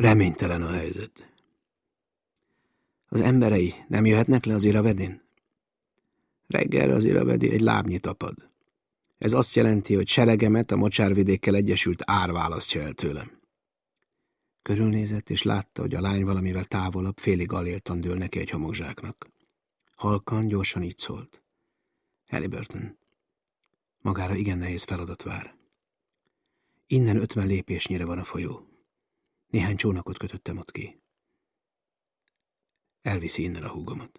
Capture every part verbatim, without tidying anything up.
Reménytelen a helyzet. Az emberei nem jöhetnek le az Iravedin? Reggelre az Iravedi egy lábnyi tapad. Ez azt jelenti, hogy seregemet a mocsárvidékkel egyesült ár választja el tőlem. Körülnézett, és látta, hogy a lány valamivel távolabb, félig aléltan dől neki egy homokzsáknak. Halkan, gyorsan így szólt. Halliburton. Magára igen nehéz feladat vár. Innen ötven lépésnyire van a folyó. Néhány csónakot kötöttem ott ki. Elviszi innen a húgomat.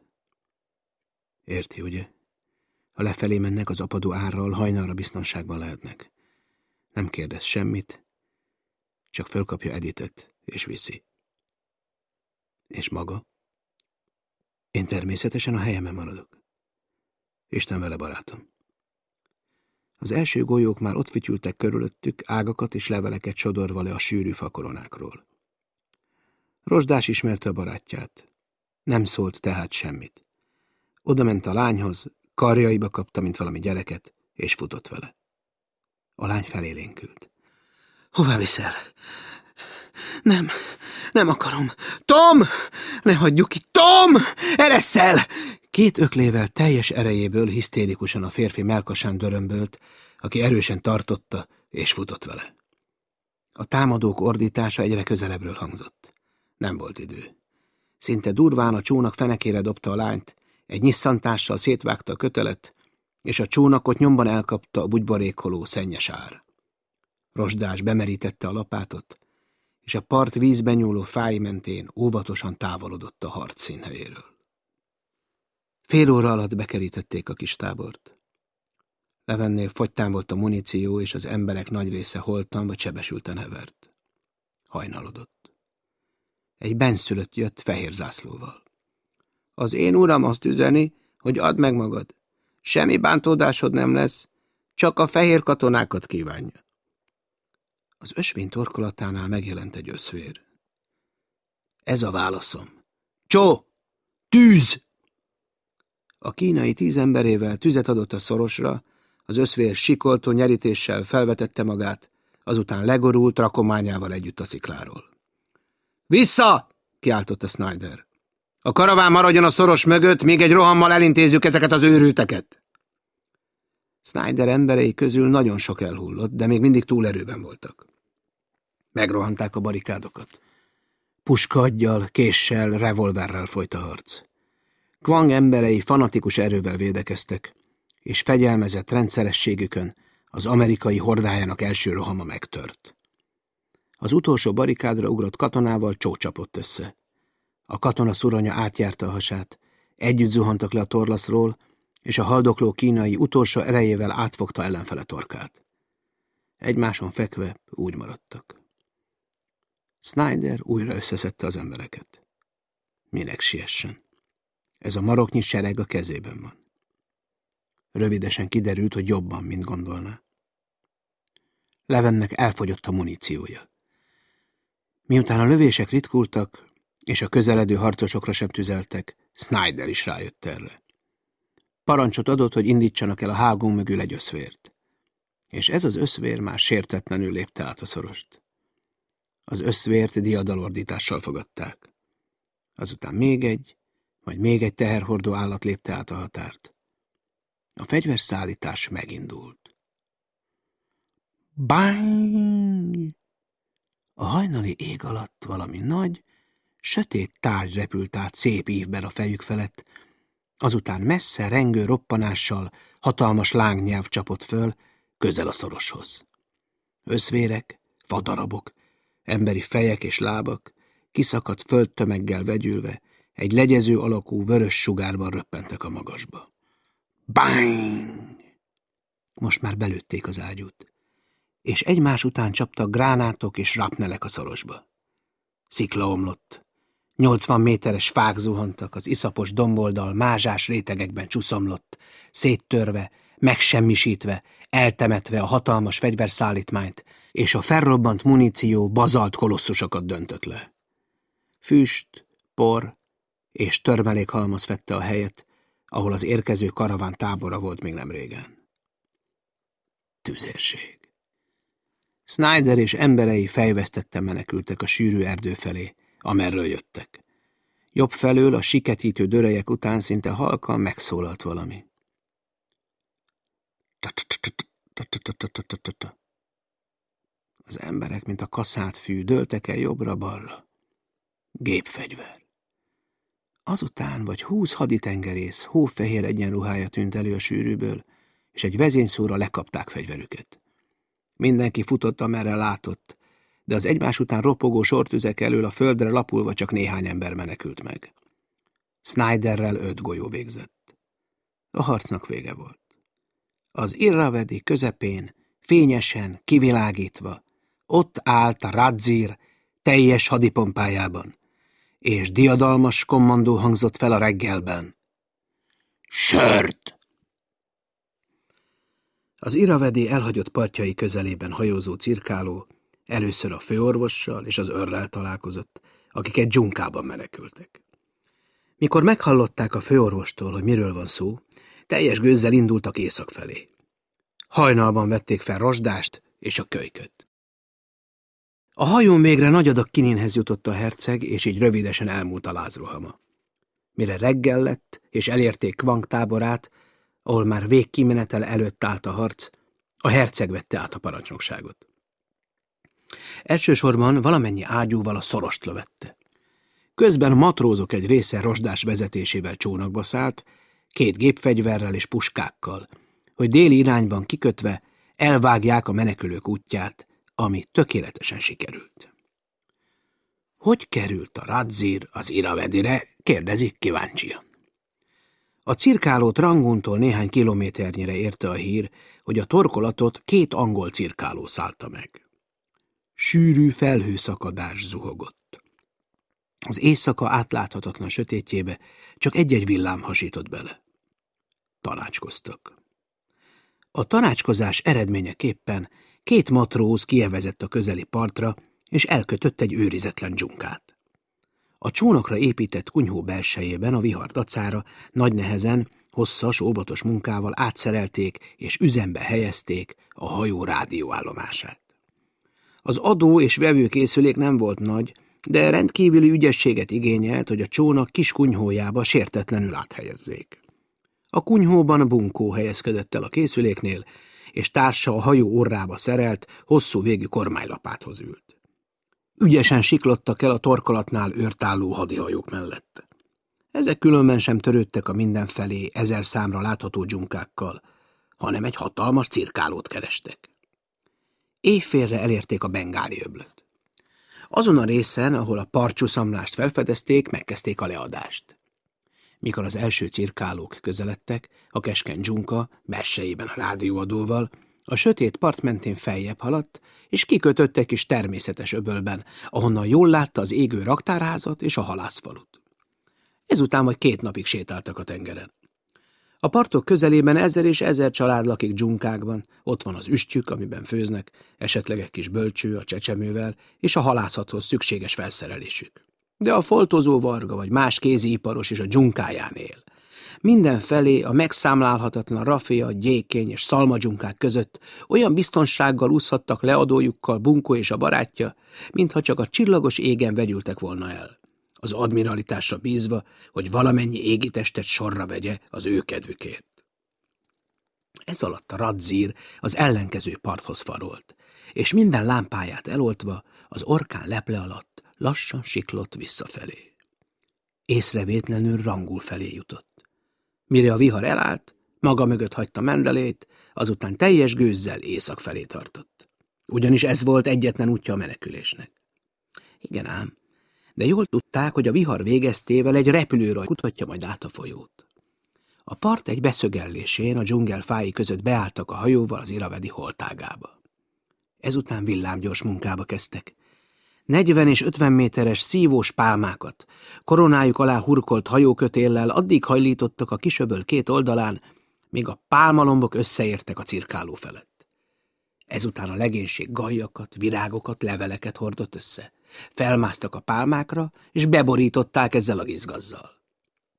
Érti, ugye? Ha lefelé mennek az apadó árral, hajnalra biztonságban lehetnek. Nem kérdez semmit, csak fölkapja Editet, és viszi. És maga? Én természetesen a helyemen maradok. Isten vele, barátom. Az első golyók már ott fütyültek körülöttük, ágakat és leveleket sodorva le a sűrű fakoronákról. Rozsdás ismerte a barátját. Nem szólt tehát semmit. Oda ment a lányhoz, karjaiba kapta, mint valami gyereket, és futott vele. A lány felélénkült. Hová viszel? Nem, nem akarom. Tom! Ne hagyjuk itt! Tom! Ereszel! Két öklével teljes erejéből hisztérikusan a férfi mellkasán dörömbölt, aki erősen tartotta, és futott vele. A támadók ordítása egyre közelebbről hangzott. Nem volt idő. Szinte durván a csónak fenekére dobta a lányt, egy nyisszantással szétvágta a kötelet, és a csónakot nyomban elkapta a bugyborékoló szennyes ár. Rozsdás bemerítette a lapátot, és a part vízben nyúló fái mentén óvatosan távolodott a harc színhelyéről. Fél óra alatt bekerítették a kis tábort. Levennél fogytán volt a muníció, és az emberek nagy része holtan vagy sebesülten hevert. Hajnalodott. Egy benszülött jött fehér zászlóval. Az én uram azt üzeni, hogy add meg magad. Semmi bántódásod nem lesz, csak a fehér katonákat kívánja. Az ösvény torkolatánál megjelent egy öszvér. Ez a válaszom. Csó! Tűz! A kínai tíz emberével tüzet adott a szorosra, az öszvér sikoltó nyerítéssel felvetette magát, azután legorult rakományával együtt a szikláról. Vissza! Kiáltotta Snyder. A karaván maradjon a szoros mögött, míg egy rohammal elintézzük ezeket az őrülteket. Snyder emberei közül nagyon sok elhullott, de még mindig túl erőben voltak. Megrohanták a barikádokat. Puskaggyal, késsel, revolverrel folyt a harc. Quang emberei fanatikus erővel védekeztek, és fegyelmezett rendszerességükön az amerikai hordájának első rohama megtört. Az utolsó barikádra ugrott katonával Csó csapott össze. A katona szuronya átjárta a hasát, együtt zuhantak le a torlaszról, és a haldokló kínai utolsó erejével átfogta ellenfele torkát. Egymáson fekve úgy maradtak. Snyder újra összeszedte az embereket. Minek siessen? Ez a maroknyi sereg a kezében van. Rövidesen kiderült, hogy jobban, mint gondolná. Levennek elfogyott a muníciója. Miután a lövések ritkultak, és a közeledő harcosokra sem tüzeltek, Snyder is rájött erre. Parancsot adott, hogy indítsanak el a hágón mögül egy öszvért. És ez az öszvér már sértetlenül lépte át a szorost. Az öszvért diadalordítással fogadták. Azután még egy, majd még egy teherhordó állat lépte át a határt. A fegyverszállítás megindult. Bány! A hajnali ég alatt valami nagy, sötét tárgy repült át szép ívben a fejük felett, azután messze rengő roppanással hatalmas lángnyelv csapott föl, közel a szoroshoz. Öszvérek, vadarabok, emberi fejek és lábak, kiszakadt földtömeggel vegyülve, egy legyező alakú vörös sugárban röppentek a magasba. Bány! Most már belőtték az ágyút, és egymás után csaptak gránátok és rapnelek a szorosba. Szikla omlott. Nyolcvan méteres fák zuhantak, az iszapos domboldal mázsás rétegekben csuszomlott, széttörve, megsemmisítve, eltemetve a hatalmas fegyverszállítmányt, és a felrobbant muníció bazalt kolosszusokat döntött le. Füst, por és törmelékhalmaz fette a helyet, ahol az érkező karaván tábora volt még nem régen. Tüzérség. Snyder és emberei fejvesztetten menekültek a sűrű erdő felé, amerről jöttek. Jobb felől a siketítő dörelyek után szinte halkan megszólalt valami. Az emberek, mint a kaszált fű, dőltek el jobbra-balra. Gépfegyver. Azután vagy húsz haditengerész hófehér egyenruhája tűnt elő a sűrűből, és egy vezényszóra lekapták fegyverüket. Mindenki futott, amerre látott, de az egymás után ropogó sortüzek elől a földre lapulva csak néhány ember menekült meg. Snyderrel öt golyó végzett. A harcnak vége volt. Az Irravedi közepén, fényesen, kivilágítva, ott állt a Radzir teljes hadipompájában, és diadalmas kommandó hangzott fel a reggelben. Sört! Az Irravedi elhagyott partjai közelében hajózó cirkáló először a főorvossal és az őrrel találkozott, akiket dzsunkában menekültek. Mikor meghallották a főorvostól, hogy miről van szó, teljes gőzzel indultak észak felé. Hajnalban vették fel Rozsdást és a kölyköt. A hajón végre nagy adag Kininhez jutott a herceg, és így rövidesen elmúlt a lázrohama. Mire reggel lett, és elérték Kvang táborát, ahol már végkimenetel előtt állt a harc, a herceg vette át a parancsnokságot. Elsősorban valamennyi ágyúval a szorost lövette. Közben a matrózok egy része Rozsdás vezetésével csónakba szállt, két gépfegyverrel és puskákkal, hogy déli irányban kikötve elvágják a menekülők útját, ami tökéletesen sikerült. Hogy került a Radzir az Irravedire? Kérdezik kíváncsian. A cirkálót Ranguntól néhány kilométernyire érte a hír, hogy a torkolatot két angol cirkáló szállta meg. Sűrű felhőszakadás zuhogott. Az éjszaka átláthatatlan sötétjébe csak egy-egy villám hasított bele. Tanácskoztak. A tanácskozás eredményeképpen két matróz kievezett a közeli partra, és elkötött egy őrizetlen dzsunkát. A csónakra épített kunyhó belsejében a vihar dacára nagy nehezen, hosszas, óvatos munkával átszerelték és üzembe helyezték a hajó rádióállomását. Az adó és vevőkészülék nem volt nagy, de rendkívüli ügyességet igényelt, hogy a csónak kis kunyhójába sértetlenül áthelyezzék. A kunyhóban bunkó helyezkedett el a készüléknél, és társa a hajó orrába szerelt, hosszú végű kormánylapáthoz ült. Ügyesen siklottak el a torkolatnál őrtálló hadihajók mellett. Ezek különben sem törődtek a mindenfelé ezer számra látható dzsunkákkal, hanem egy hatalmas cirkálót kerestek. Éjfélre elérték a Bengáli öblöt. Azon a részen, ahol a parcsuszamlást felfedezték, megkezdték a leadást. Mikor az első cirkálók közeledtek, a keskeny dzsunka belsejében a rádióadóval, a sötét part mentén feljebb haladt, és kikötött egy kis természetes öbölben, ahonnan jól látta az égő raktárházat és a halászfalut. Ezután vagy két napig sétáltak a tengeren. A partok közelében ezer és ezer család lakik dzsunkákban, ott van az üstjük, amiben főznek, esetleg egy kis bölcső a csecsemővel, és a halászathoz szükséges felszerelésük. De a foltozó varga vagy más kéziiparos is a dzsunkáján él. Mindenfelé a megszámlálhatatlan rafia, gyékény és szalmadzsunkák között olyan biztonsággal úszhattak leadójukkal Bunkó és a barátja, mintha csak a csillagos égen vegyültek volna el, az admiralitásra bízva, hogy valamennyi égitestet sorra vegye az ő kedvükért. Ez alatt a Radzir az ellenkező parthoz farolt, és minden lámpáját eloltva az orkán leple alatt lassan siklott visszafelé. Észrevétlenül Rangul felé jutott. Mire a vihar elállt, maga mögött hagyta Mendelét, azután teljes gőzzel észak felé tartott. Ugyanis ez volt egyetlen útja a menekülésnek. Igen ám, de jól tudták, hogy a vihar végeztével egy repülőraj kutatja majd át a folyót. A part egy beszögellésén a dzsungel fái között beálltak a hajóval az Irravedi holtágába. Ezután villámgyors munkába kezdtek. Negyven és ötven méteres szívós pálmákat, koronájuk alá hurkolt hajókötéllel addig hajlítottak a kisöböl két oldalán, míg a pálmalombok összeértek a cirkáló felett. Ezután a legénység gajjakat, virágokat, leveleket hordott össze. Felmásztak a pálmákra, és beborították ezzel a gizgazzal.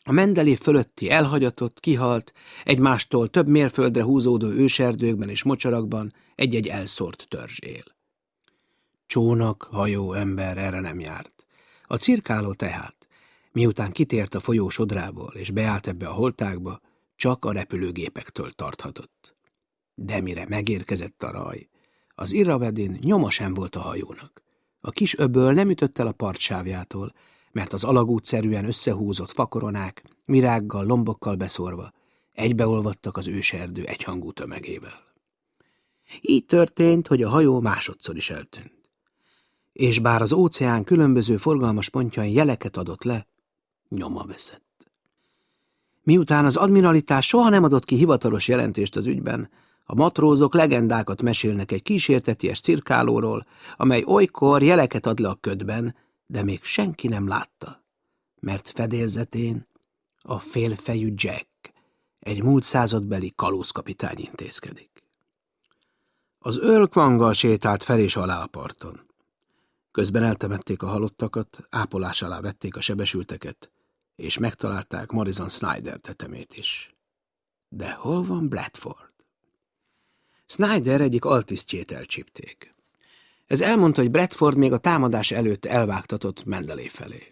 A Mendeley fölötti elhagyatott, kihalt, egymástól több mérföldre húzódó őserdőkben és mocsarakban egy-egy elszórt törzs él. Csónak, hajó, ember erre nem járt. A cirkáló tehát, miután kitért a folyó sodrából és beállt ebbe a holtákba, csak a repülőgépektől tarthatott. De mire megérkezett a raj, az Irrawaddy-n nyoma sem volt a hajónak. A kis öböl nem ütött el a partsávjától, mert az alagútszerűen összehúzott fakoronák, virággal, lombokkal beszórva, egybeolvadtak az őserdő egyhangú tömegével. Így történt, hogy a hajó másodszor is eltűnt. És bár az óceán különböző forgalmas pontjain jeleket adott le, nyoma veszett. Miután az admiralitás soha nem adott ki hivatalos jelentést az ügyben, a matrózok legendákat mesélnek egy kísérteties cirkálóról, amely olykor jeleket ad le a ködben, de még senki nem látta, mert fedélzetén a félfejű Jack, egy múlt századbeli kalózkapitány intézkedik. Az Earl Quanggal sétált fel és alá a parton. Közben eltemették a halottakat, ápolás alá vették a sebesülteket, és megtalálták Morrison Snyder tetemét is. De hol van Bradford? Snyder egyik altisztjét elcsípték. Ez elmondta, hogy Bradford még a támadás előtt elvágtatott Mendeley felé.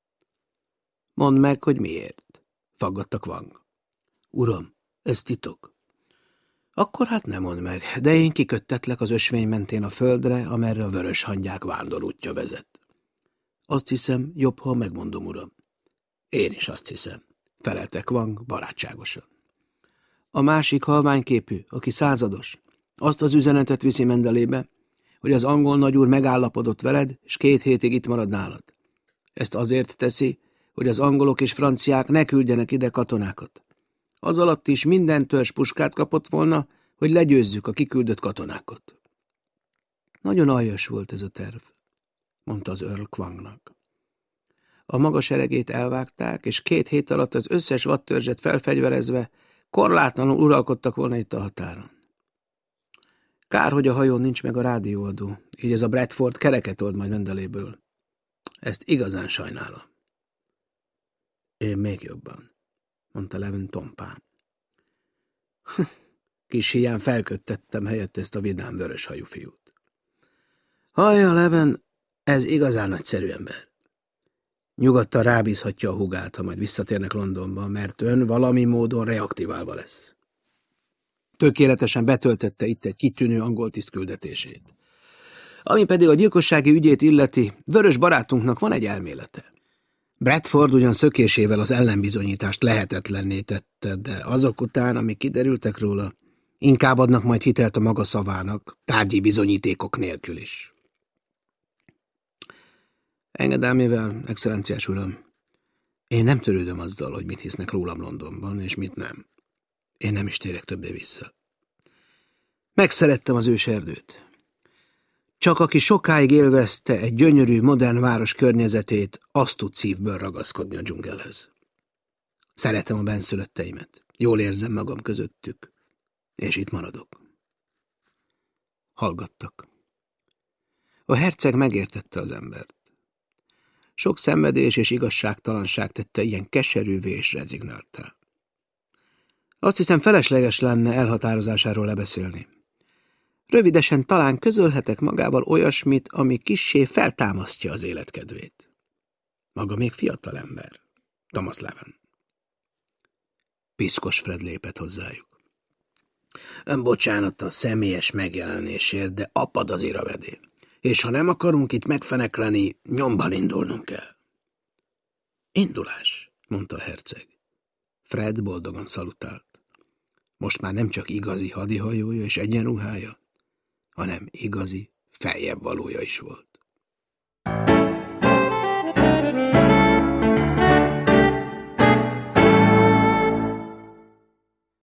Mondd meg, hogy miért, faggatta Quang. Uram, ez titok. Akkor hát nem mondd meg, de én kiköttetlek az ösvény mentén a földre, amerre a vörös hangyák vándorútja vezet. Azt hiszem, jobb, ha megmondom, uram. Én is azt hiszem, felelte Quang barátságosan. A másik halványképű, aki százados, azt az üzenetet viszi Mendeleybe, hogy az angol nagyúr megállapodott veled, és két hétig itt marad nálad. Ezt azért teszi, hogy az angolok és franciák ne küldjenek ide katonákat. Az alatt is minden törzs puskát kapott volna, hogy legyőzzük a kiküldött katonákat. Nagyon aljas volt ez a terv, mondta az Earl Quangnak. A maga seregét elvágták, és két hét alatt az összes vadtörzset felfegyverezve korlátlanul uralkodtak volna itt a határon. Kár, hogy a hajón nincs meg a rádióadó, így ez a Bradford kereket old majd Mendeleyből. Ezt igazán sajnálom. Én még jobban, mondta Leven tompán. Kis híján felköttettem helyett ezt a vidám vörös hajú fiút. Hallja, Leven, ez igazán nagyszerű ember. Nyugodtan rábízhatja a húgát, ha majd visszatérnek Londonba, mert ön valami módon reaktiválva lesz. Tökéletesen betöltette itt egy kitűnő angol tiszt küldetését. Ami pedig a gyilkossági ügyét illeti, vörös barátunknak van egy elmélete. Bradford ugyan szökésével az ellenbizonyítást lehetetlenné tette, de azok után, amik kiderültek róla, inkább adnak majd hitelt a maga szavának, tárgyi bizonyítékok nélkül is. Engedelmével, excellenciás uram, én nem törődöm azzal, hogy mit hisznek rólam Londonban, és mit nem. Én nem is térek többé vissza. Megszerettem az őserdőt. Csak aki sokáig élvezte egy gyönyörű, modern város környezetét, azt tud szívből ragaszkodni a dzsungelhez. Szeretem a benszülötteimet. Jól érzem magam közöttük, és itt maradok. Hallgattak. A herceg megértette az embert. Sok szenvedés és igazságtalanság tette ilyen keserűvé és rezignáltá. Azt hiszem, felesleges lenne elhatározásáról lebeszélni. Rövidesen talán közölhetek magával olyasmit, ami kissé feltámasztja az életkedvét. Maga még fiatal ember, Thomas Leven. Piszkos Fred lépett hozzájuk. Ön bocsánat a személyes megjelenésért, de apad az Irrawaddy. És ha nem akarunk itt megfenekleni, nyomban indulnunk kell. Indulás, mondta a herceg. Fred boldogan szalutált. Most már nem csak igazi hadihajója és egyenruhája, hanem igazi feljebb valója is volt.